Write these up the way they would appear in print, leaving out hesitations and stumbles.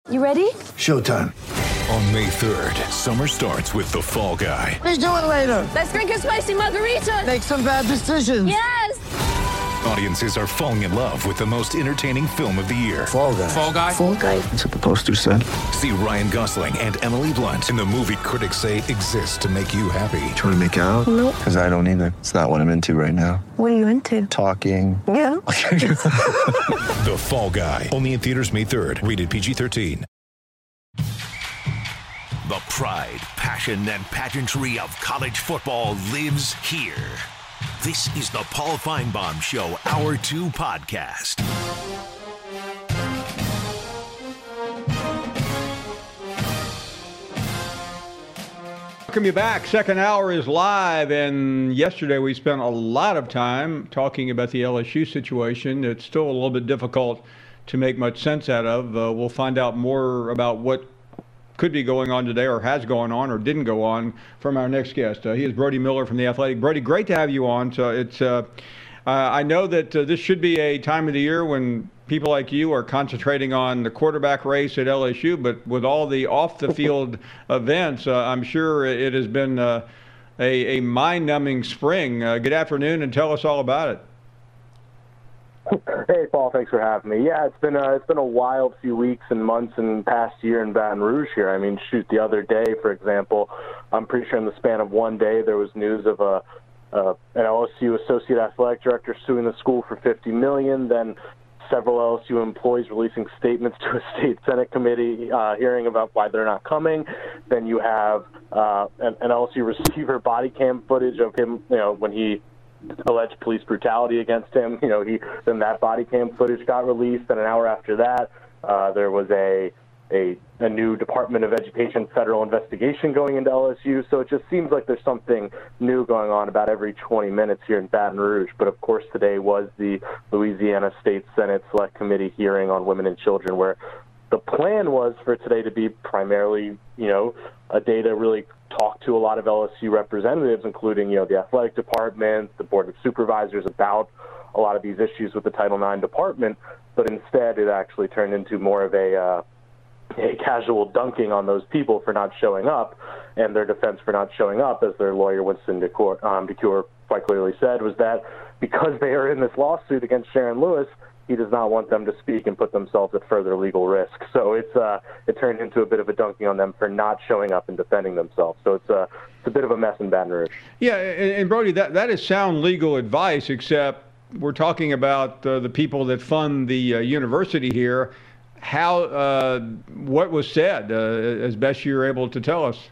You ready? Showtime. On May 3rd, summer starts with The Fall Guy. Let's do it later. Let's drink a spicy margarita. Make some bad decisions. Yes! Audiences are falling in love with the most entertaining film of the year. Fall Guy. Fall Guy? Fall guy. That's what the poster said. See Ryan Gosling and Emily Blunt in the movie critics say exists to make you happy. Trying to make it out? Nope. Because I don't either. It's not what I'm into right now. What are you into? Talking. Yeah. The Fall Guy. Only in theaters May 3rd. Rated PG-13. The pride, passion, and pageantry of college football lives here. This is the Paul Feinbaum Show Hour 2 podcast. Welcome you back. Second hour is live, and yesterday we spent a lot of time talking about the LSU situation. It's still a little bit difficult to make much sense out of. We'll find out more about what could be going on today, or has gone on, or didn't go on, from our next guest. He is Brody Miller from The Athletic. Brody, great to have you on. So it's I know that this should be a time of the year when people like you are concentrating on the quarterback race at LSU, but with all the off-the-field events, I'm sure it has been a mind-numbing spring. Good afternoon, and tell us all about it. Hey, Paul, thanks for having me. Yeah, it's been a wild few weeks and months and past year in Baton Rouge here. I mean, shoot, the other day, for example, I'm pretty sure in the span of one day there was news of an LSU associate athletic director suing the school for $50 million, then several LSU employees releasing statements to a state Senate committee hearing about why they're not coming. Then you have an LSU receiver body cam footage of him, when he alleged police brutality against him. Then that body cam footage got released, and an hour after that, there was a new Department of Education federal investigation going into LSU. So it just seems like there's something new going on about every 20 minutes here in Baton Rouge. But of course, today was the Louisiana State Senate Select Committee hearing on women and children, where the plan was for today to be primarily, a day to really talk to a lot of LSU representatives, including, the athletic department, the board of supervisors, about a lot of these issues with the Title IX department. But instead, it actually turned into more of a casual dunking on those people for not showing up, and their defense for not showing up, as their lawyer Winston DeCure quite clearly said, was that because they are in this lawsuit against Sharon Lewis, he does not want them to speak and put themselves at further legal risk. So it turned into a bit of a dunking on them for not showing up and defending themselves. So it's a bit of a mess in Baton Rouge. Yeah, and Brody, that is sound legal advice, except we're talking about the people that fund the university here. How what was said, as best you're able to tell us?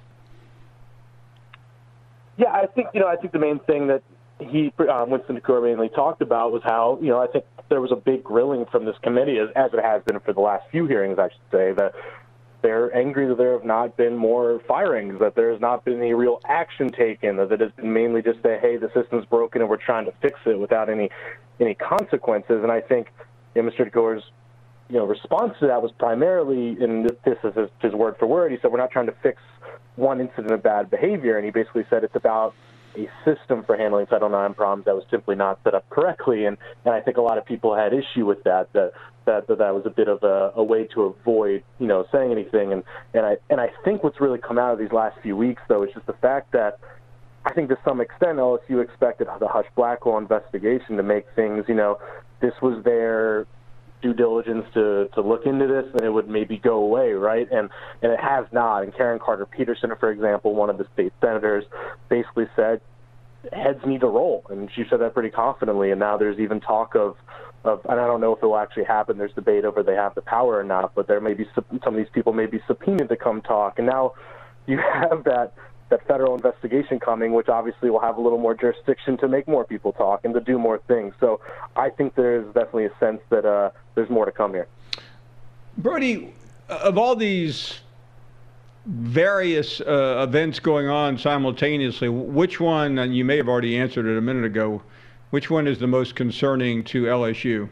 Yeah, I think the main thing that Winston DeCore mainly talked about was how I think there was a big grilling from this committee, as it has been for the last few hearings, I should say, that they're angry that there have not been more firings, that there has not been any real action taken, that it has been mainly just a, hey, the system's broken and we're trying to fix it without any consequences. And I think Mr. DeCore's response to that was primarily, and this is his word for word, he said, we're not trying to fix one incident of bad behavior, and he basically said it's about a system for handling Title IX problems that was simply not set up correctly, and I think a lot of people had issue with that was a bit of a way to avoid, saying anything, and I think what's really come out of these last few weeks, though, is just the fact that I think to some extent LSU expected the Hush Blackwell investigation to make things, this was their due diligence to look into this, and it would maybe go away, right? And it has not. And Karen Carter Peterson, for example, one of the state senators, basically said heads need to roll, and she said that pretty confidently. And now there's even talk of and I don't know if it will actually happen. There's debate over they have the power or not, but there may be some of these people may be subpoenaed to come talk. And now you have that federal investigation coming, which obviously will have a little more jurisdiction to make more people talk and to do more things. So I think there's definitely a sense that there's more to come here. Brody, of all these various events going on simultaneously, which one, and you may have already answered it a minute ago, which one is the most concerning to LSU?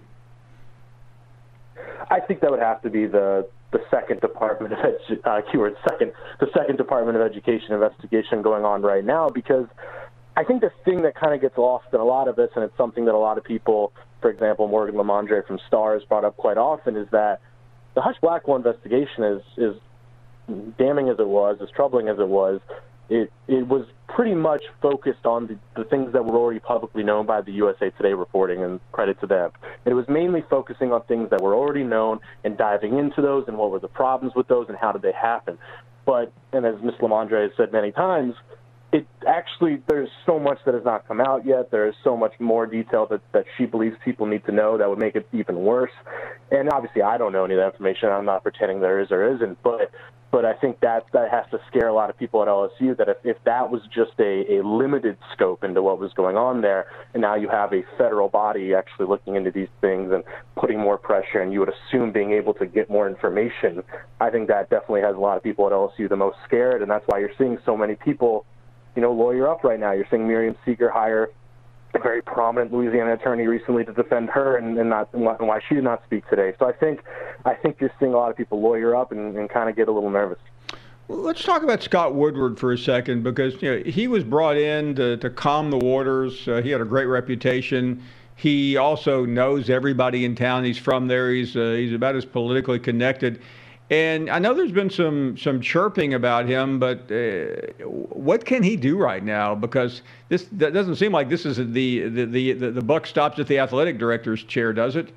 I think that would have to be the second Department of the second Department of Education investigation going on right now, because I think the thing that kind of gets lost in a lot of this, and it's something that a lot of people, for example, Morgan Lamondre from Stars brought up quite often, is that the Hush Blackwell investigation is damning as it was, as troubling as it was. It was pretty much focused on the things that were already publicly known by the USA Today reporting, and credit to them. It was mainly focusing on things that were already known and diving into those and what were the problems with those and how did they happen. But, and as Ms. Lamondre has said many times, there's so much that has not come out yet. There is so much more detail that she believes people need to know that would make it even worse. And obviously I don't know any of that information. I'm not pretending there is or isn't, but I think that has to scare a lot of people at LSU, that if that was just a limited scope into what was going on there, and now you have a federal body actually looking into these things and putting more pressure, and you would assume being able to get more information, I think that definitely has a lot of people at LSU the most scared, and that's why you're seeing so many people, lawyer up right now. You're seeing Miriam Seeger hire a very prominent Louisiana attorney recently to defend her, and why she did not speak today. So I think you're seeing a lot of people lawyer up and kind of get a little nervous. Well, let's talk about Scott Woodward for a second, because he was brought in to calm the waters. He had a great reputation. He also knows everybody in town. He's from there. He's about as politically connected. And I know there's been some chirping about him, but what can he do right now? Because that doesn't seem like this is the buck stops at the athletic director's chair, does it?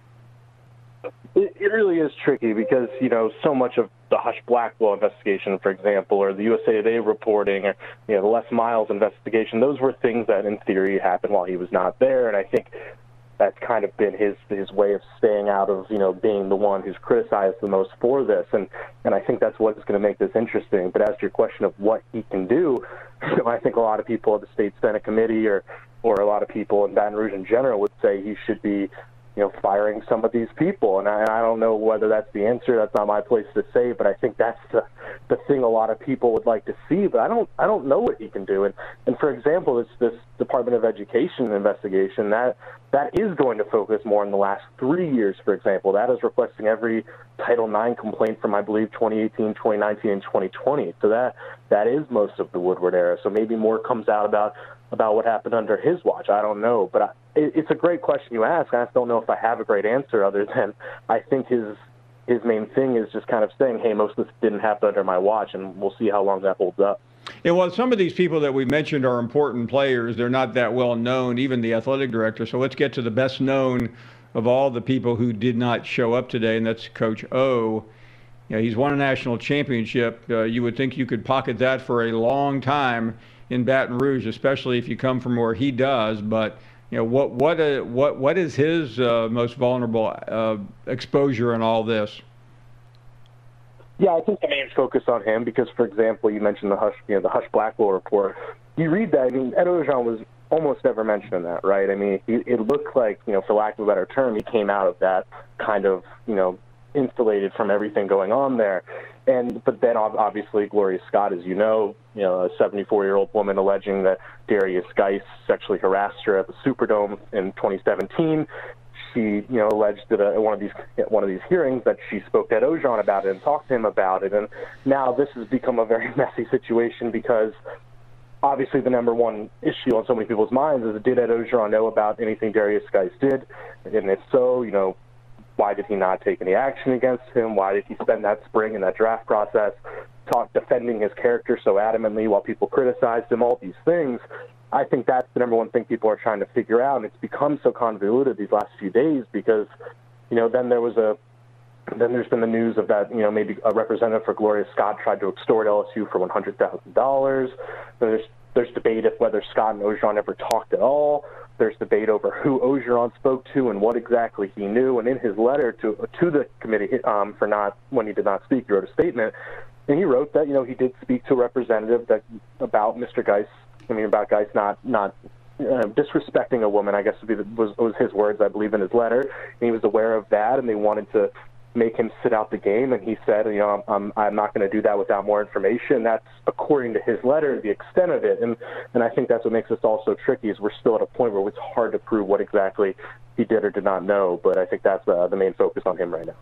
It really is tricky because, so much of the Hush Blackwell investigation, for example, or the USA Today reporting, or the Les Miles investigation, those were things that in theory happened while he was not there. And I think that's kind of been his way of staying out of, being the one who's criticized the most for this. And I think that's what's going to make this interesting. But as to your question of what he can do, I think a lot of people at the State Senate Committee or a lot of people in Baton Rouge in general would say he should be, firing some of these people. And I don't know whether that's the answer. That's not my place to say, but I think that's the thing a lot of people would like to see. But I don't know what he can do. And for example, this Department of Education investigation, that is going to focus more in the last 3 years, for example. That is requesting every Title IX complaint from, I believe, 2018, 2019, and 2020. So that is most of the Woodward era. So maybe more comes out about what happened under his watch. I don't know. But it's a great question you ask. I just don't know if I have a great answer other than I think his main thing is just kind of saying, hey, most of this didn't happen under my watch, and we'll see how long that holds up. Yeah, well, some of these people that we mentioned are important players. They're not that well known, even the athletic director. So let's get to the best known of all the people who did not show up today, and that's Coach O. He's won a national championship. You would think you could pocket that for a long time in Baton Rouge, especially if you come from where he does. But what is his most vulnerable exposure in all this? Yeah, I think the main focus on him, because, for example, you mentioned the Hush Blackwell report. You read that, Ed Orgeron was almost never mentioned in that, right? It looked like, for lack of a better term, he came out of that kind of, insulated from everything going on there. But then obviously Gloria Scott, as you know, a 74-year-old woman alleging that Darius Geis sexually harassed her at the Superdome in 2017. She, alleged that at one of these hearings that she spoke to Ed Orgeron about it and talked to him about it. And now this has become a very messy situation because obviously the number one issue on so many people's minds is, did Ed Orgeron know about anything Darius Geis did? And if so, why did he not take any action against him? Why did he spend that spring in that draft process defending his character so adamantly while people criticized him? All these things. I think that's the number one thing people are trying to figure out, and it's become so convoluted these last few days because, then there's been the news of that, maybe a representative for Gloria Scott tried to extort LSU for $100,000. There's debate of whether Scott and Orgeron ever talked at all. There's debate over who Orgeron spoke to and what exactly he knew. And in his letter to the committee when he did not speak, he wrote a statement, and he wrote that he did speak to a representative about Mr. Geis. About Geis not disrespecting a woman, I guess was his words, I believe, in his letter. And he was aware of that, and they wanted to make him sit out the game. And he said, I'm not going to do that without more information. That's, according to his letter, the extent of it. And I think that's what makes this all so tricky, is we're still at a point where it's hard to prove what exactly he did or did not know. But I think that's the main focus on him right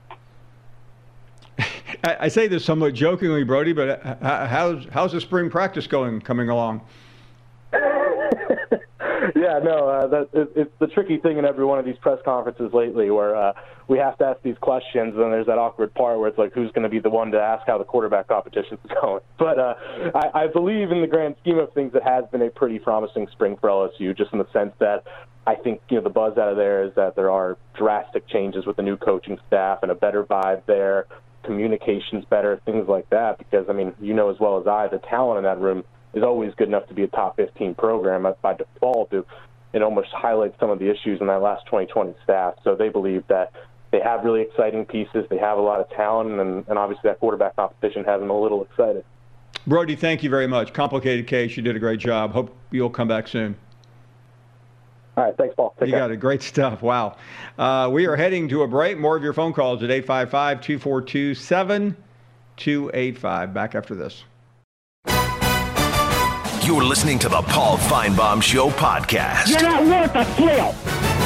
now. I say this somewhat jokingly, Brody, but how's the spring practice coming along? Yeah, no, it's the tricky thing in every one of these press conferences lately where we have to ask these questions, and then there's that awkward part where it's like, who's going to be the one to ask how the quarterback competition is going? But I believe in the grand scheme of things, it has been a pretty promising spring for LSU, just in the sense that I think, the buzz out of there is that there are drastic changes with the new coaching staff and a better vibe there, communication's better, things like that, because, as well as I, the talent in that room is always good enough to be a top 15 program by default. It almost highlights some of the issues in that last 2020 staff. So they believe that they have really exciting pieces, they have a lot of talent, and obviously that quarterback competition has them a little excited. Brody, thank you very much. Complicated case. You did a great job. Hope you'll come back soon. All right, thanks, Paul. Take care. Got it. Great stuff. Wow. We are heading to a break. More of your phone calls at 855-242-7285. Back after this. You're listening to the Paul Feinbaum Show podcast. You're not worth a flail.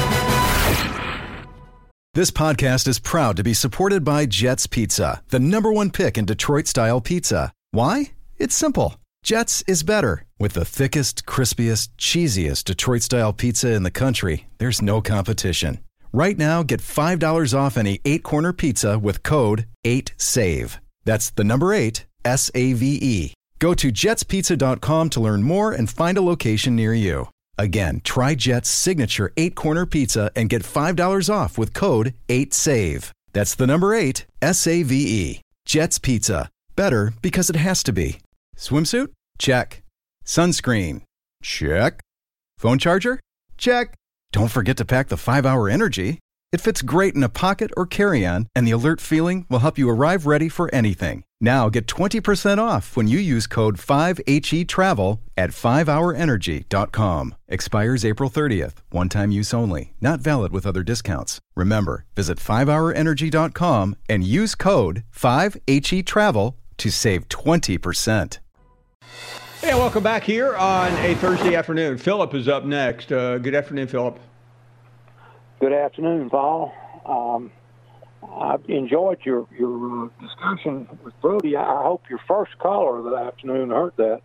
This podcast is proud to be supported by Jets Pizza, the #1 pick in Detroit-style pizza. Why? It's simple. Jets is better. With the thickest, crispiest, cheesiest Detroit-style pizza in the country, there's no competition. Right now, get $5 off any 8-corner pizza with code 8SAVE. That's the number 8, SAVE. Go to jetspizza.com to learn more and find a location near you. Again, try Jet's signature 8-corner pizza and get $5 off with code 8SAVE. That's the number 8, SAVE. Jet's Pizza. Better because it has to be. Swimsuit? Check. Sunscreen? Check. Phone charger? Check. Don't forget to pack the 5-Hour Energy. It fits great in a pocket or carry-on, and the alert feeling will help you arrive ready for anything. Now get 20% off when you use code 5HETRAVEL at 5hourenergy.com. Expires April 30th. One-time use only. Not valid with other discounts. Remember, visit 5hourenergy.com and use code 5HETRAVEL to save 20%. Hey, welcome back here on a Thursday afternoon. Philip is up next. Good afternoon, Philip. Good afternoon, Paul. I've enjoyed your discussion with Brody. I hope your first caller that afternoon heard that.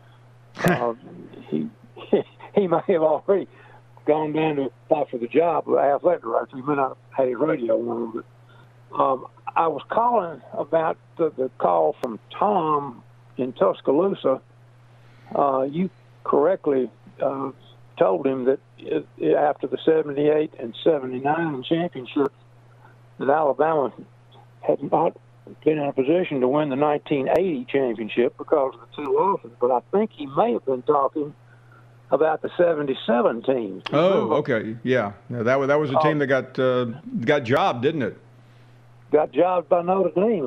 He may have already gone down to apply for the job of athletic director. He may not have had his radio on, but I was calling about the call from Tom in Tuscaloosa. You correctly told him that after the 78 and 79 championships, that Alabama had not been in a position to win the 1980 championship because of the 2 losses. But I think he may have been talking about the 77 team. Oh, okay, yeah. No, that was a team that got jobbed, didn't it? Got jobbed by Notre Dame.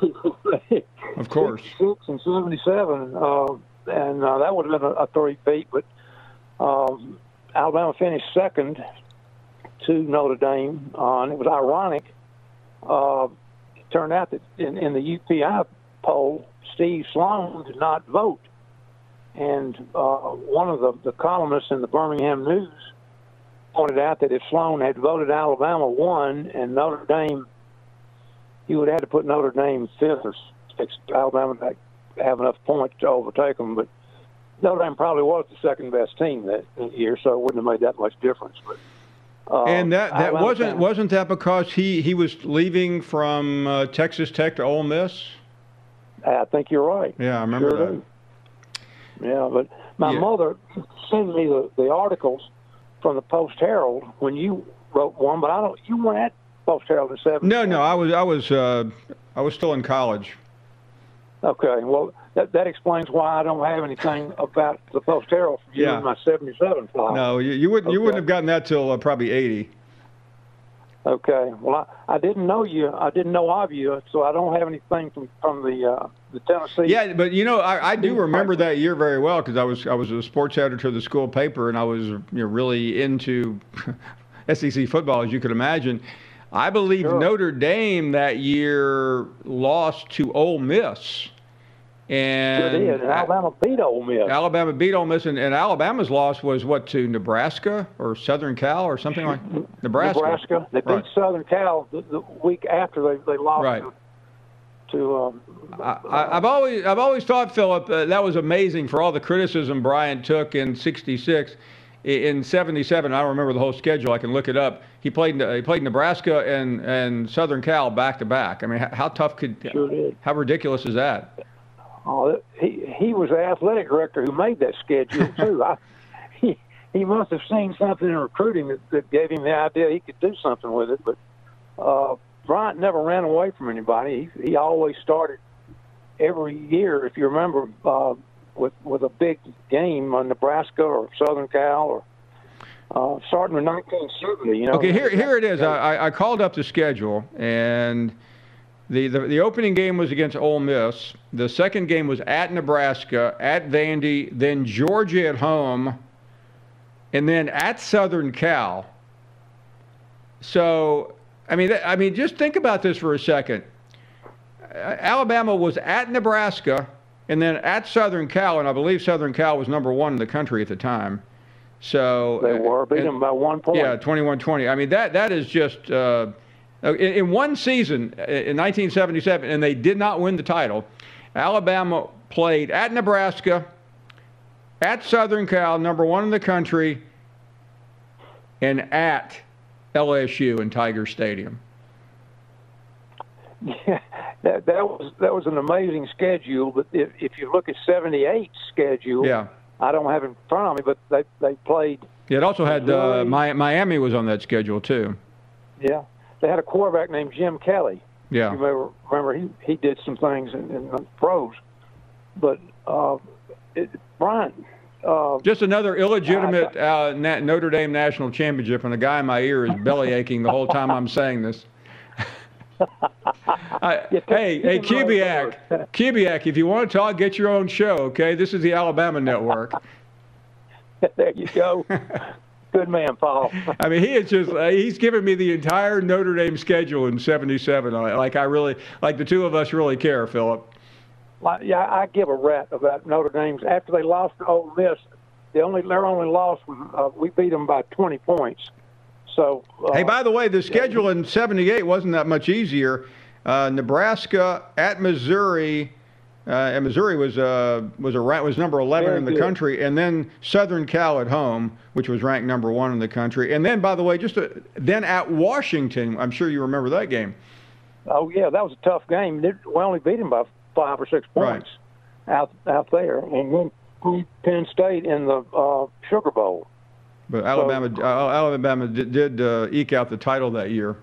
Of course. 66 and 77, and that would have been a three-peat, but Alabama finished second to Notre Dame, and it was ironic. It turned out that in the UPI poll, Steve Sloan did not vote. And one of the columnists in the Birmingham News pointed out that if Sloan had voted Alabama won and Notre Dame, he would have had to put Notre Dame fifth or sixth. Alabama would have enough points to overtake them, but Notre Dame probably was the second best team that year, so it wouldn't have made that much difference. But and that wasn't that because he was leaving from Texas Tech to Ole Miss? I think you're right. Yeah, I remember that. Do. Yeah, but my mother sent me the articles from the Post-Herald when you wrote one, but you weren't at Post-Herald in 70. No, I was still in college. Okay, well, that explains why I don't have anything about the Post-Herald from you in my 77 file. No, you wouldn't have gotten that till probably 80. Okay, well, I didn't know you. I didn't know of you, so I don't have anything from the Tennessee. Yeah, but I do remember that year very well because I was a sports editor of the school paper, and I was really into SEC football, as you could imagine. I believe Notre Dame that year lost to Ole Miss. And sure did. And Alabama beat Ole Miss. Alabama beat Ole Miss, and Alabama's loss was to Nebraska or Southern Cal or something like Nebraska. Nebraska. They beat Southern Cal the week after they lost. Right. I've always thought, Philip, that was amazing for all the criticism Bryant took in '66. in '77. I don't remember the whole schedule. I can look it up. He played Nebraska and Southern Cal back to back. I mean, how tough how ridiculous is that? Oh, he was the athletic director who made that schedule too. He must have seen something in recruiting that gave him the idea he could do something with it. But Bryant never ran away from anybody. He always started every year, if you remember, with a big game on Nebraska or Southern Cal or starting in 1970. You know. Okay, here it is. I called up the schedule, and the opening game was against Ole Miss. The second game was at Nebraska, at Vandy, then Georgia at home, and then at Southern Cal. So, I mean, just think about this for a second. Alabama was at Nebraska and then at Southern Cal, and I believe Southern Cal was number 1 in the country at the time. So they were beating them by 1 point. Yeah, 21-20. I mean, that is just in one season in 1977, and they did not win the title. Alabama played at Nebraska, at Southern Cal, number 1 in the country, and at LSU in Tiger Stadium. Yeah, that was an amazing schedule. But if you look at '78's schedule, yeah, I don't have it in front of me, but they played. Yeah, it also had Miami was on that schedule too. Yeah, they had a quarterback named Jim Kelly. Yeah, you remember he did some things in the pros, but Bryant. Just another illegitimate Notre Dame national championship, and the guy in my ear is belly aching the whole time I'm saying this. Hey, Kubiak, if you want to talk, get your own show, okay? This is the Alabama Network. There you go. Good man, Paul. I mean, he's given me the entire Notre Dame schedule in '77. Like the two of us really care, Philip. Yeah, I give a rat about Notre Dame's. After they lost to Ole Miss, their only loss was we beat them by 20 points. So. Hey, by the way, the schedule in '78 wasn't that much easier. Nebraska at Missouri, and Missouri was number 11 in the country, and then Southern Cal at home, which was ranked number 1 in the country, and then, by the way, then at Washington. I'm sure you remember that game. Oh yeah, that was a tough game. We only beat them by 5 or 6 points out there, and then beat Penn State in the Sugar Bowl. But Alabama did eke out the title that year.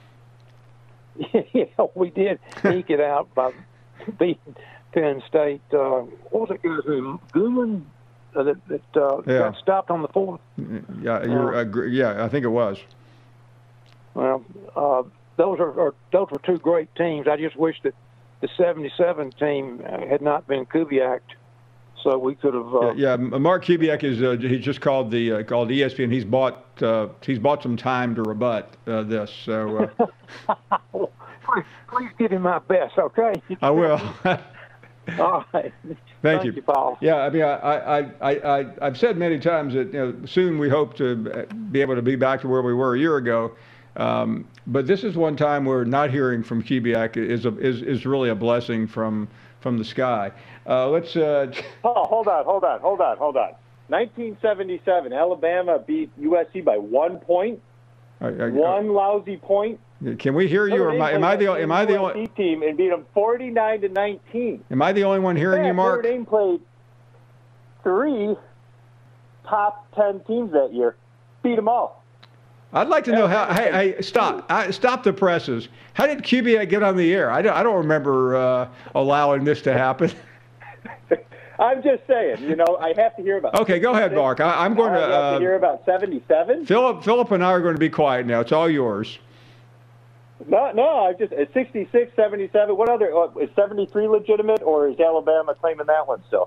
Yeah, we did eke it out by beating Penn State. What was it guy's name? Gooman that got stopped on the 4th. Yeah, I think it was. Well, those were two great teams. I just wish that the '77 team had not been Kubiak, so we could have. Mark Kubiak he just called ESPN. He's bought some time to rebut this. So please give him my best, okay? I will. All right. Thank you, Paul. Yeah, I mean, I've said many times that soon we hope to be able to be back to where we were a year ago. But this is one time where not hearing from Kubiak is really a blessing from the sky. Let's. Paul, hold on. 1977, Alabama beat USC by 1 point. One lousy point. Can we hear you? Or am I the only team and beat them 49-19? Am I the only one hearing you, Mark? Notre Dame played 3 top 10 teams that year, beat them all. I'd like to know how. Hey, stop the presses. How did Kubiak get on the air? I don't remember allowing this to happen. I'm just saying, I have to hear about. Okay, go ahead, Mark. I'm going to. I have to hear about 77. Philip and I are going to be quiet now. It's all yours. No. It's 66, 77. What other? Is 73 legitimate, or is Alabama claiming that one still?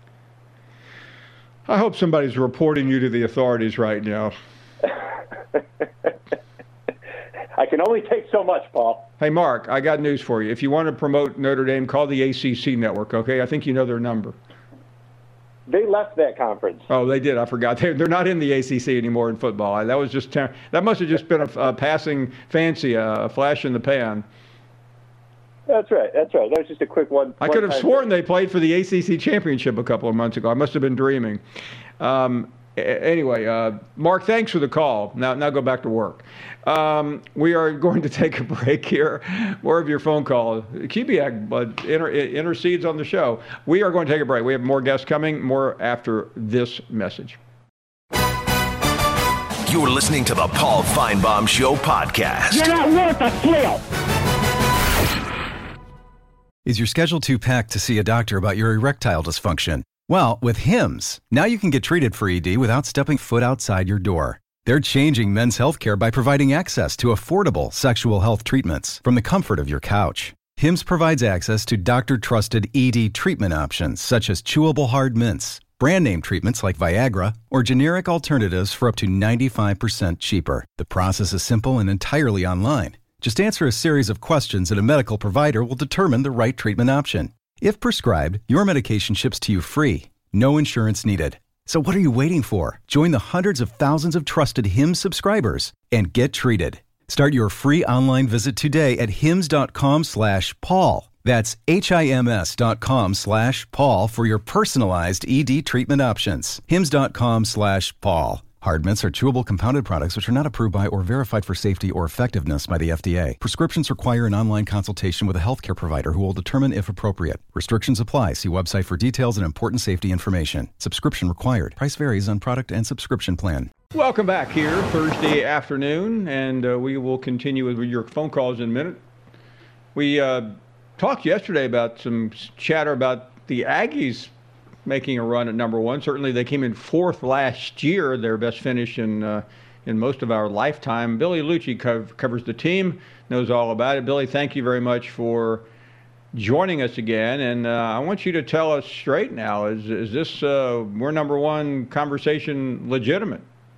I hope somebody's reporting you to the authorities right now. I can only take so much, Paul. Hey, Mark, I got news for you. If you want to promote Notre Dame, call the ACC network, okay? I think you know their number. They left that conference. Oh, they did. I forgot. They're not in the ACC anymore in football. That was that must have just been a passing fancy, a flash in the pan. That's right. That was just a quick one. I could have sworn they played for the ACC championship a couple of months ago. I must have been dreaming. Anyway, Mark, thanks for the call. Now go back to work. We are going to take a break here. More of your phone call. Kubiak intercedes on the show. We are going to take a break. We have more guests coming, more after this message. You're listening to the Paul Feinbaum Show podcast. You're not worth a flail. Is your schedule too packed to see a doctor about your erectile dysfunction? Well, with Hims, now you can get treated for ED without stepping foot outside your door. They're changing men's healthcare by providing access to affordable sexual health treatments from the comfort of your couch. Hims provides access to doctor-trusted ED treatment options such as chewable hard mints, brand name treatments like Viagra, or generic alternatives for up to 95% cheaper. The process is simple and entirely online. Just answer a series of questions and a medical provider will determine the right treatment option. If prescribed, your medication ships to you free. No insurance needed. So what are you waiting for? Join the hundreds of thousands of trusted Hims subscribers and get treated. Start your free online visit today at hims.com/Paul. That's HIMS.com/Paul for your personalized ED treatment options. hims.com/Paul. Hard mints are chewable compounded products which are not approved by or verified for safety or effectiveness by the FDA. Prescriptions require an online consultation with a healthcare provider who will determine if appropriate. Restrictions apply. See website for details and important safety information. Subscription required. Price varies on product and subscription plan. Welcome back here Thursday afternoon, and we will continue with your phone calls in a minute. We talked yesterday about some chatter about the Aggies making a run at number one. Certainly they came in fourth last year, their best finish in most of our lifetime. Billy Lucci covers the team, knows all about it. Billy, thank you very much for joining us again. And I want you to tell us straight now, is this we're number one conversation legitimate?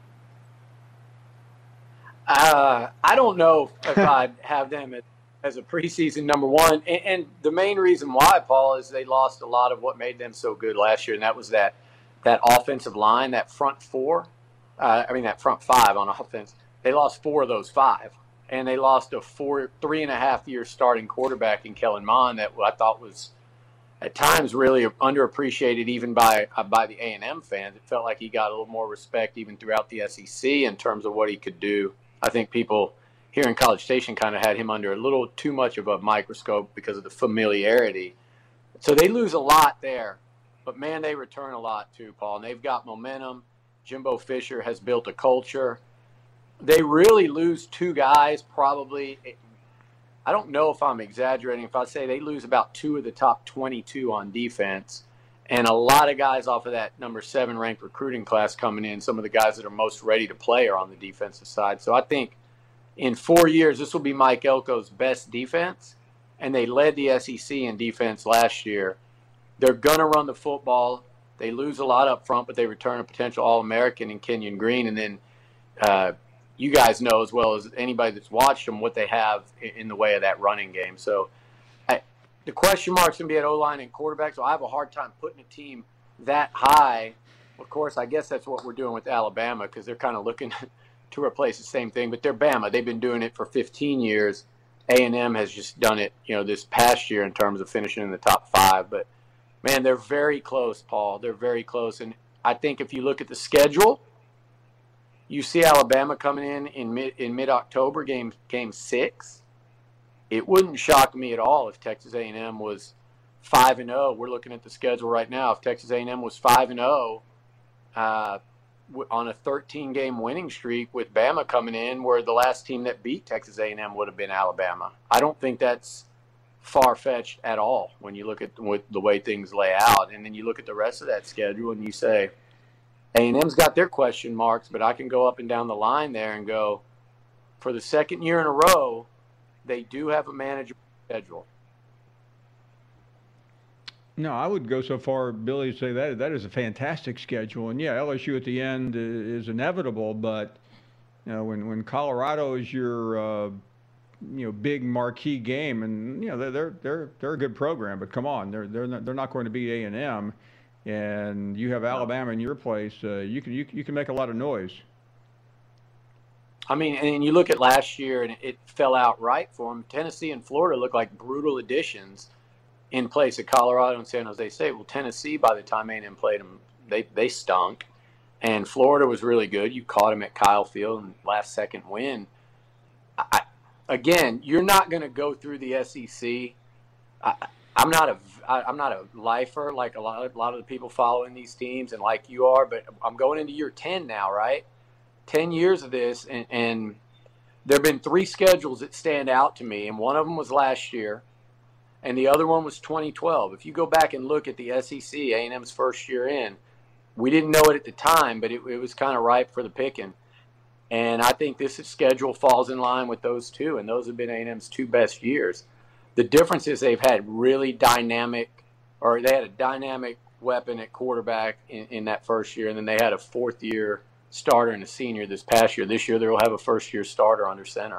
I don't know if I'd have them as a preseason number one. And the main reason why, Paul, is they lost a lot of what made them so good last year, and that was that offensive line, that front four. That front five on offense. They lost 4 of those 5, and they lost a 3.5-year starting quarterback in Kellen Mond that I thought was at times really underappreciated even by the A&M fans. It felt like he got a little more respect even throughout the SEC in terms of what he could do. I think people here in College Station kind of had him under a little too much of a microscope because of the familiarity. So they lose a lot there. But, man, they return a lot too, Paul. And they've got momentum. Jimbo Fisher has built a culture. They really lose 2 guys probably. I don't know if I'm exaggerating if I say they lose about 2 of the top 22 on defense. And a lot of guys off of that number 7 ranked recruiting class coming in, some of the guys that are most ready to play are on the defensive side. So I think in 4 years, this will be Mike Elko's best defense, and they led the SEC in defense last year. They're going to run the football. They lose a lot up front, but they return a potential All-American in Kenyon Green. And then you guys know as well as anybody that's watched them what they have in the way of that running game. So the question mark's going to be at O-line and quarterback, so I have a hard time putting a team that high. Of course, I guess that's what we're doing with Alabama because they're kind of looking – to replace the same thing, but they're Bama. They've been doing it for 15 years. A&M has just done it, this past year in terms of finishing in the top 5. But, man, they're very close, Paul. They're very close. And I think if you look at the schedule, you see Alabama coming in mid-October, game 6. It wouldn't shock me at all if Texas A&M was 5-0. We're looking at the schedule right now. If Texas A&M was 5-0, on a 13-game winning streak with Bama coming in, where the last team that beat Texas A&M would have been Alabama. I don't think that's far-fetched at all when you look at the way things lay out. And then you look at the rest of that schedule and you say, A&M's got their question marks, but I can go up and down the line there and go, for the second year in a row, they do have a manageable schedule. No, I would go so far, Billy, to say that is a fantastic schedule. And, yeah, LSU at the end is inevitable. But, when Colorado is your, big marquee game, and, they're a good program. But, come on, they're not going to beat A&M. And you have Alabama in your place. You can make a lot of noise. I mean, and you look at last year, and it fell out right for them. Tennessee and Florida look like brutal additions in place of Colorado and San Jose State. Well, Tennessee, by the time A&M played them, they stunk. and Florida was really good. You caught him at Kyle Field and last-second win. Again, you're not going to go through the SEC. I'm not a lifer like a lot of the people following these teams and like you are, but I'm going into year 10 now, right? 10 years of this, and there have been 3 schedules that stand out to me, and one of them was last year, and the other one was 2012. If you go back and look at the SEC, A&M's first year in, we didn't know it at the time, but it was kind of ripe for the picking. And I think this schedule falls in line with those two, and those have been A&M's 2 best years. The difference is they've had really dynamic, or they had a dynamic weapon at quarterback in that first year, and then they had a 4th-year starter and a senior this past year. This year they'll have a first-year starter under center.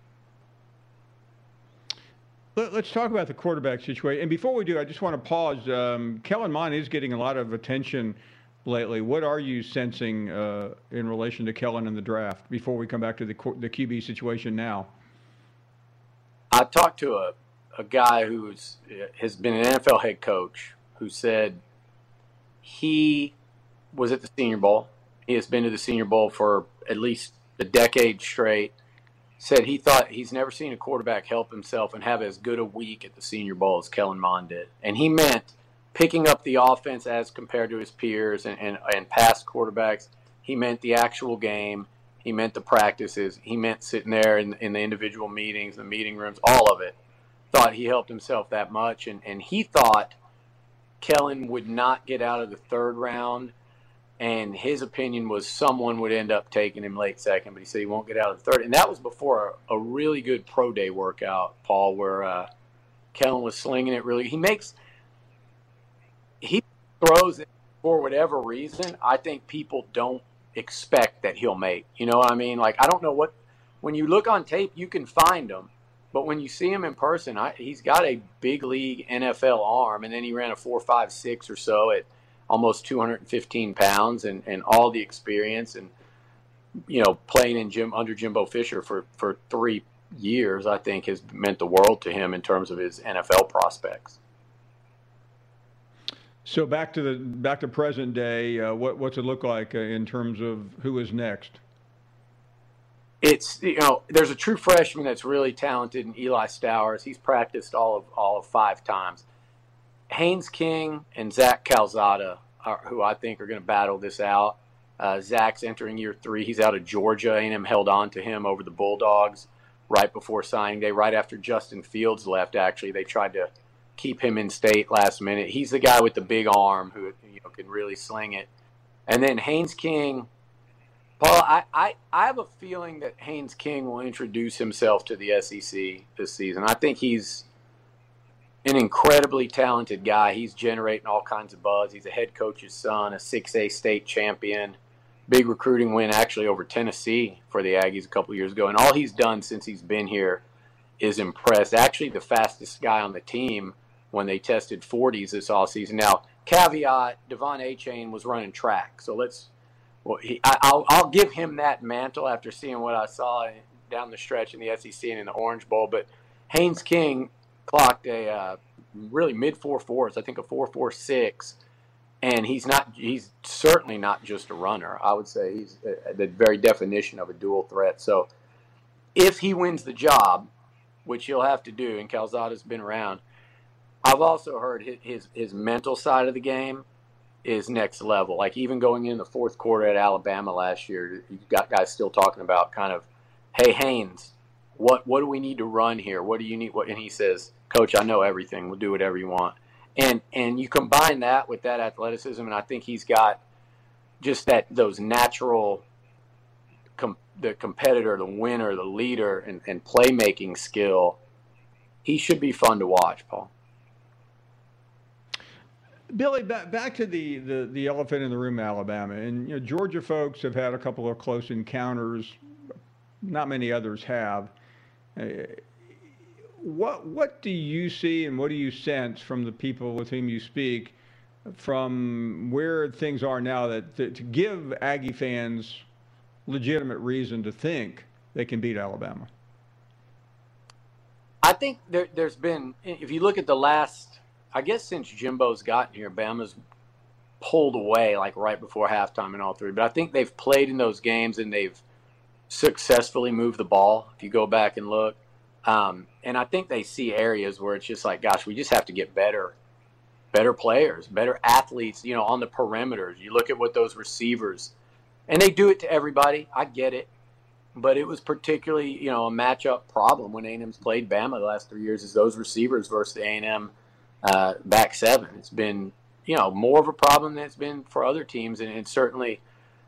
Let's talk about the quarterback situation. And before we do, I just want to pause. Kellen Mond is getting a lot of attention lately. What are you sensing in relation to Kellen in the draft before we come back to the QB situation now? I talked to a guy who has been an NFL head coach who said he was at the Senior Bowl. He has been to the Senior Bowl for at least a decade straight. Said he thought he's never seen a quarterback help himself and have as good a week at the Senior Bowl as Kellen Mond did. And he meant picking up the offense as compared to his peers and past quarterbacks. He meant the actual game. He meant the practices. He meant sitting there in the individual meetings, the meeting rooms, all of it. Thought he helped himself that much. And he thought Kellen would not get out of the 3rd round. And his opinion was someone would end up taking him late second, but he said he won't get out of the 3rd. And that was before a really good pro day workout, Paul, where Kellen was slinging it really. He throws it for whatever reason. I think people don't expect that he'll make. You know what I mean? Like, I don't know when you look on tape, you can find him. But when you see him in person, he's got a big league NFL arm, and then he ran a 4.56 or so at almost 215 pounds and all the experience and, you know, playing under Jimbo Fisher for 3 years, I think has meant the world to him in terms of his NFL prospects. So back to present day, what's it look like in terms of who is next? It's, you know, there's a true freshman that's really talented in Eli Stowers. He's practiced all of 5 times. Haynes King and Zach Calzada are who I think are going to battle this out. Zach's entering year 3. He's out of Georgia. A&M held on to him over the Bulldogs right before signing day, right after Justin Fields left, actually. They tried to keep him in state last minute. He's the guy with the big arm who, you know, can really sling it. And then Haynes King, Paul, I have a feeling that Haynes King will introduce himself to the SEC this season. I think he's an incredibly talented guy. He's generating all kinds of buzz. He's a head coach's son, a 6A state champion, big recruiting win actually over Tennessee for the Aggies a couple years ago. And all he's done since he's been here is impressed. Actually the fastest guy on the team when they tested 40s this offseason. Now, caveat, Devon Achane was running track. So I'll give him that mantle after seeing what I saw down the stretch in the SEC and in the Orange Bowl. But Haynes King clocked a really mid 4.4s, I think a 4.46, and he's certainly not just a runner. I would say he's the very definition of a dual threat. So if he wins the job, which he'll have to do, and Calzada's been around, I've also heard his mental side of the game is next level. Like even going in the 4th quarter at Alabama last year, you got guys still talking about kind of, hey, Haynes, what do we need to run here? What do you need? And he says, Coach, I know everything. We'll do whatever you want. And you combine that with that athleticism, and I think he's got just those natural the competitor, the winner, the leader, and playmaking skill. He should be fun to watch, Paul. Billy, back to the elephant in the room, Alabama, and you know Georgia folks have had a couple of close encounters. Not many others have. What do you see and what do you sense from the people with whom you speak, from where things are now that to give Aggie fans legitimate reason to think they can beat Alabama? I think there's been, if you look at the last, I guess since Jimbo's gotten here, Bama's pulled away like right before halftime in all three. But I think they've played in those games and they've successfully moved the ball, if you go back and look. And I think they see areas where it's just like, gosh, we just have to get better players, better athletes, on the perimeters. You look at what those receivers, and they do it to everybody. I get it. But it was particularly, a matchup problem when A&M's played Bama the last 3 years is those receivers versus the A&M back seven. It's been, more of a problem than it's been for other teams, and it certainly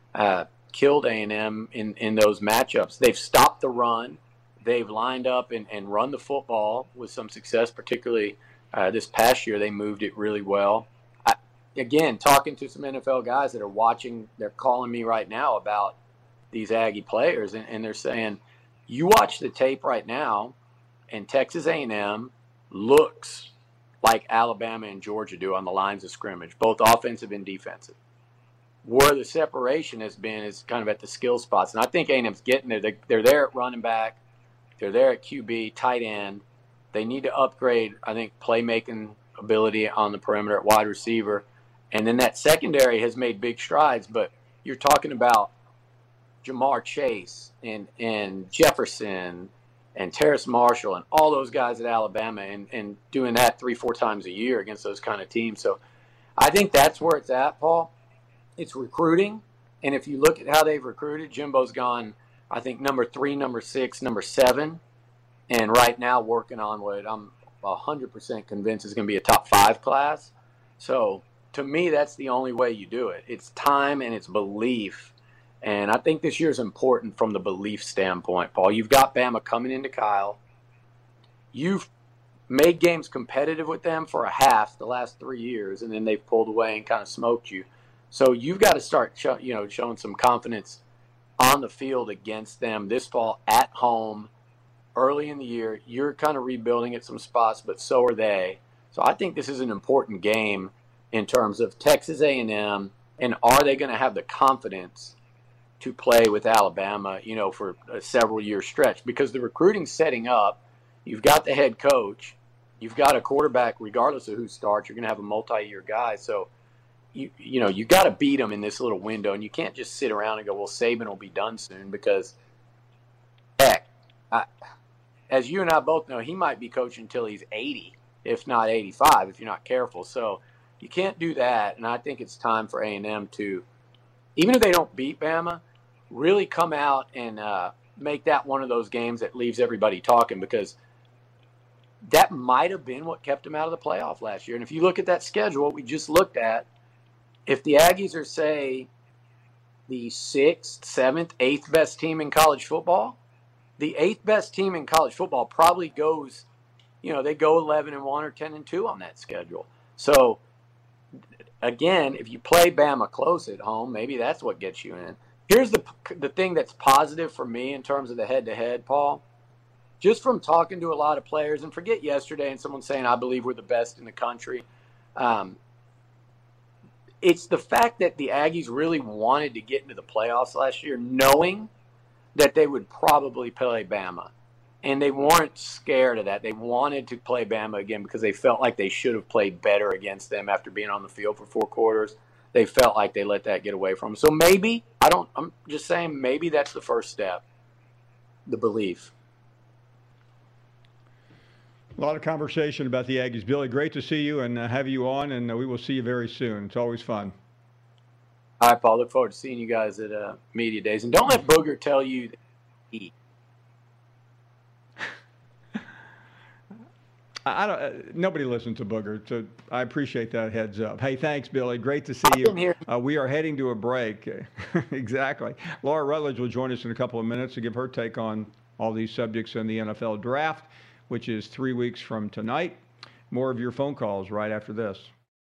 killed A&M in those matchups. They've stopped the run. They've lined up and run the football with some success, particularly this past year. They moved it really well. Again, talking to some NFL guys that are watching, they're calling me right now about these Aggie players, and they're saying, you watch the tape right now, and Texas A&M looks like Alabama and Georgia do on the lines of scrimmage, both offensive and defensive. Where the separation has been is kind of at the skill spots, and I think A&M's getting there. They're there at running back. They're there at QB, tight end. They need to upgrade, I think, playmaking ability on the perimeter at wide receiver. And then that secondary has made big strides, but you're talking about Jamar Chase and Jefferson and Terrace Marshall and all those guys at Alabama and doing that 3-4 times a year against those kind of teams. So I think that's where it's at, Paul. It's recruiting. And if you look at how they've recruited, Jimbo's gone, I think, number 3, number 6, number 7. And right now working on what I'm 100% convinced is going to be a top 5 class. So to me, that's the only way you do it. It's time and it's belief. And I think this year is important from the belief standpoint, Paul. You've got Bama coming into Kyle. You've made games competitive with them for a half the last 3 years, and then they've pulled away and kind of smoked you. So you've got to start showing some confidence on the field against them this fall at home early in the year. You're kind of rebuilding at some spots, but so are they. So I think this is an important game in terms of Texas A&M, and are they going to have the confidence to play with Alabama, for a several-year stretch? Because the recruiting's setting up. You've got the head coach. You've got a quarterback, regardless of who starts. You're going to have a multi-year guy. So, you got to beat them in this little window. And you can't just sit around and go, well, Saban will be done soon. Because, heck, as you and I both know, he might be coaching until he's 80, if not 85, if you're not careful. So you can't do that. And I think it's time for A&M to, even if they don't beat Bama, really come out and make that one of those games that leaves everybody talking, because that might have been what kept them out of the playoff last year. And if you look at that schedule, what we just looked at, if the Aggies are, say, the 6th, 7th, 8th best team in college football, the 8th best team in college football probably goes, they go 11-1 or 10-2 on that schedule. So, again, if you play Bama close at home, maybe that's what gets you in. Here's the thing that's positive for me in terms of the head-to-head, Paul. Just from talking to a lot of players, and forget yesterday and someone saying, I believe we're the best in the country. It's the fact that the Aggies really wanted to get into the playoffs last year, knowing that they would probably play Bama. And they weren't scared of that. They wanted to play Bama again because they felt like they should have played better against them after being on the field for 4 quarters. They felt like they let that get away from them. So maybe, I'm just saying, maybe that's the first step, the belief. A lot of conversation about the Aggies. Billy, great to see you and have you on, and we will see you very soon. It's always fun. All right, Paul. Look forward to seeing you guys at Media Days. And don't let Booger tell you that he nobody listens to Booger, so I appreciate that heads up. Hey, thanks, Billy. Great to see you. We are heading to a break. Exactly. Laura Rutledge will join us in a couple of minutes to give her take on all these subjects in the NFL draft, which is 3 weeks from tonight. More of your phone calls right after this.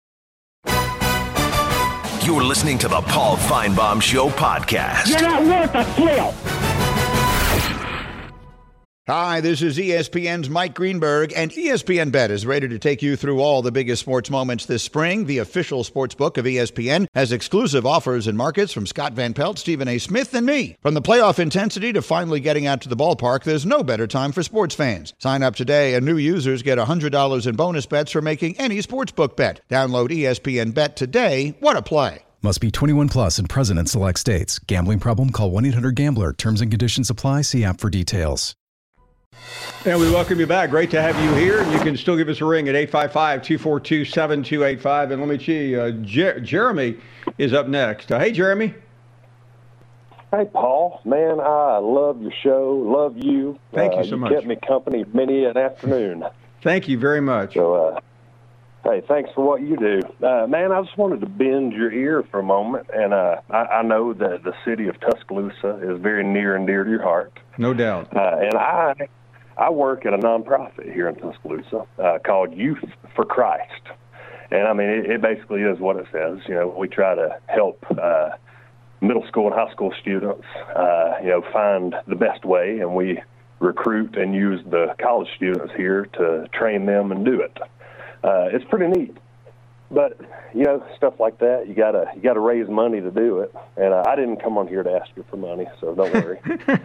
You're listening to the Paul Feinbaum Show podcast. You're not worth a flail. Hi, this is ESPN's Mike Greenberg, and ESPN Bet is ready to take you through all the biggest sports moments this spring. The official sports book of ESPN has exclusive offers and markets from Scott Van Pelt, Stephen A. Smith, and me. From the playoff intensity to finally getting out to the ballpark, there's no better time for sports fans. Sign up today, and new users get $100 in bonus bets for making any sportsbook bet. Download ESPN Bet today. What a play. Must be 21 plus and present in select states. Gambling problem? Call 1-800-GAMBLER. Terms and conditions apply. See app for details. And we welcome you back. Great to have you here. You can still give us a ring at 855-242-7285. And let me see, Jeremy is up next. Hey, Jeremy. Hey, Paul. Man, I love your show. Love you. Thank you so much. You kept me company many an afternoon. Thank you very much. So, hey, thanks for what you do. Man, I just wanted to bend your ear for a moment. And I know that the city of Tuscaloosa is very near and dear to your heart. No doubt. And I work at a nonprofit here in Tuscaloosa called Youth for Christ. And, I mean, it basically is what it says. You know, we try to help middle school and high school students, find the best way. And we recruit and use the college students here to train them and do it. It's pretty neat. But, stuff like that, you gotta raise money to do it. And I didn't come on here to ask you for money, so don't worry.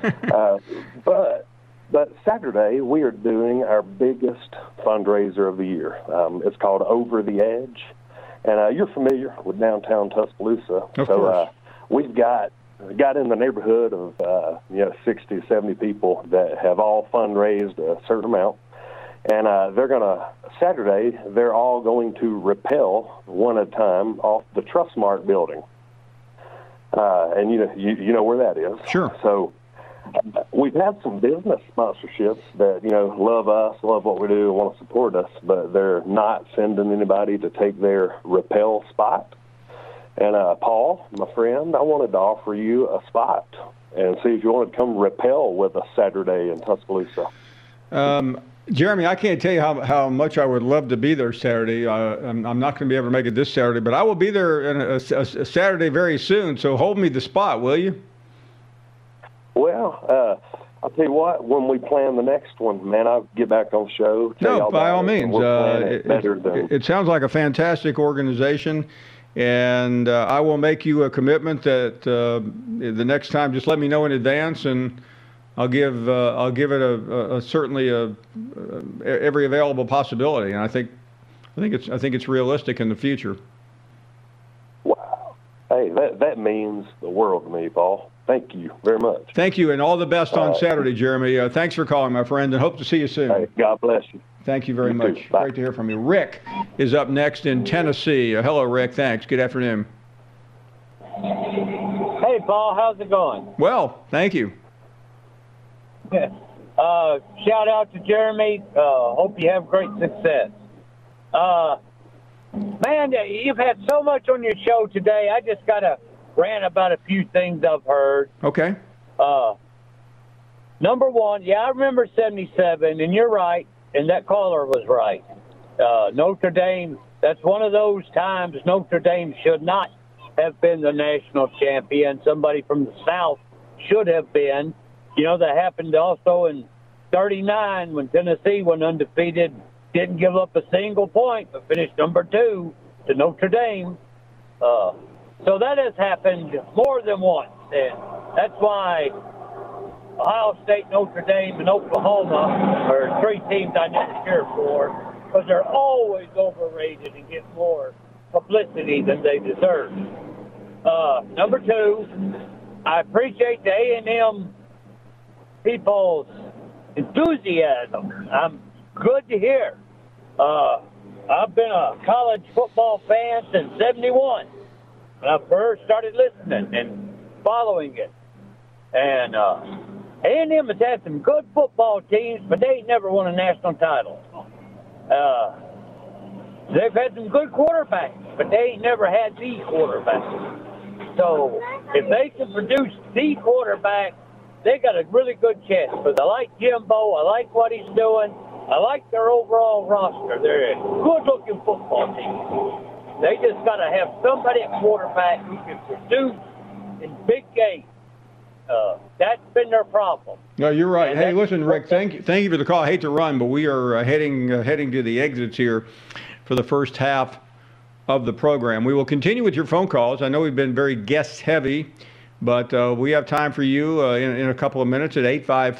But Saturday, we are doing our biggest fundraiser of the year. It's called Over the Edge. And you're familiar with downtown Tuscaloosa. Of course. We've got in the neighborhood of 60, 70 people that have all fundraised a certain amount. And Saturday, they're all going to rappel one at a time off the Trustmark building. And you know where that is. Sure. So we've had some business sponsorships that, love us, love what we do, and want to support us, but they're not sending anybody to take their rappel spot. And Paul, my friend, I wanted to offer you a spot and see if you wanted to come rappel with us Saturday in Tuscaloosa. Jeremy, I can't tell you how much I would love to be there Saturday. I'm not going to be able to make it this Saturday, but I will be there in a Saturday very soon, so hold me the spot, will you? Well, I'll tell you what, when we plan the next one, man, I'll get back on the show. No, by all means. It sounds like a fantastic organization, and I will make you a commitment that the next time, just let me know in advance, and I'll give it certainly every available possibility, and I think it's realistic in the future. Wow, hey, that means the world to me, Paul. Thank you very much. Thank you, and all the best on Saturday, Jeremy. Thanks for calling, my friend, and hope to see you soon. Hey, God bless you. Thank you very much. Great to hear from you. Rick is up next in Tennessee. Hello, Rick. Thanks. Good afternoon. Hey, Paul. How's it going? Well, thank you. Shout out to Jeremy. Hope you have great success. Man, you've had so much on your show today. I just got to rant about a few things I've heard. Okay. Number one, I remember 77, and you're right, and that caller was right. Notre Dame, that's one of those times Notre Dame should not have been the national champion. Somebody from the South should have been. That happened also in 39 when Tennessee went undefeated, didn't give up a single point, but finished number 2 to Notre Dame. So that has happened more than once, and that's why Ohio State, Notre Dame, and Oklahoma are 3 teams I never cheer for, because they're always overrated and get more publicity than they deserve. Number 2, I appreciate the A&M people's enthusiasm. I'm good to hear. I've been a college football fan since 71. When I first started listening and following it. And A&M has had some good football teams, but they ain't never won a national title. They've had some good quarterbacks, but they ain't never had the quarterback. So if they can produce the quarterback, they got a really good chance. Because I like Jimbo, I like what he's doing, I like their overall roster. They're a good-looking football team. They just got to have somebody at quarterback who can produce in big games. That's been their problem. No, you're right. And Hey, listen, Rick, thank you for the call. I hate to run, but we are heading to the exits here for the first half of the program. We will continue with your phone calls. I know we've been very guest-heavy, but we have time for you in a couple of minutes at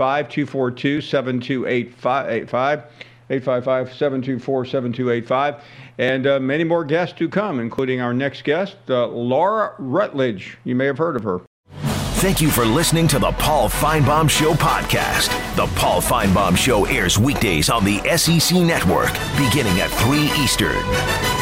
855-242-7285, 855-724-7285, and many more guests to come, including our next guest, Laura Rutledge. You may have heard of her. Thank you for listening to the Paul Feinbaum Show podcast. The Paul Feinbaum Show airs weekdays on the SEC Network, beginning at 3 Eastern.